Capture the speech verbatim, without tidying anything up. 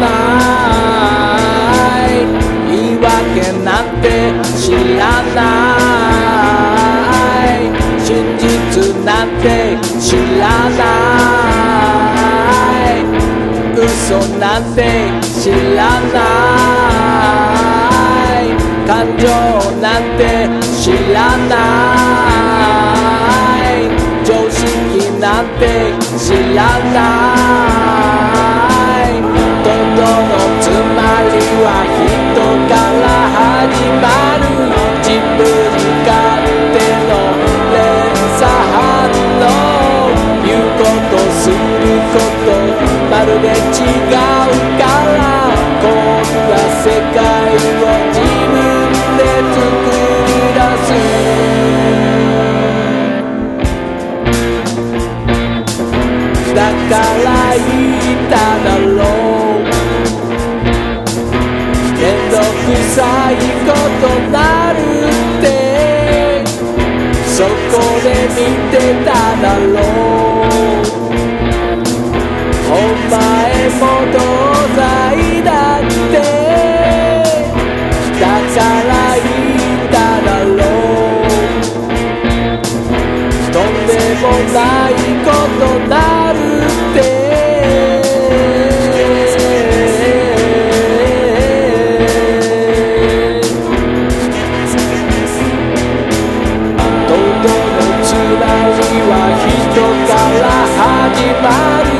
ない言い訳なんて知らない真実なんて知らない嘘なんて知らない感情なんて知らない常識なんて知らないどんどんつまりは人から始まる自分勝手の連鎖反応言うことすることまるで違うからこんな世界を自分で作り出すだから言っただろうめんどくさいことなるってそこで見てただろうお前も同罪だってだから言っただろうとんでもないことなるって人から始まる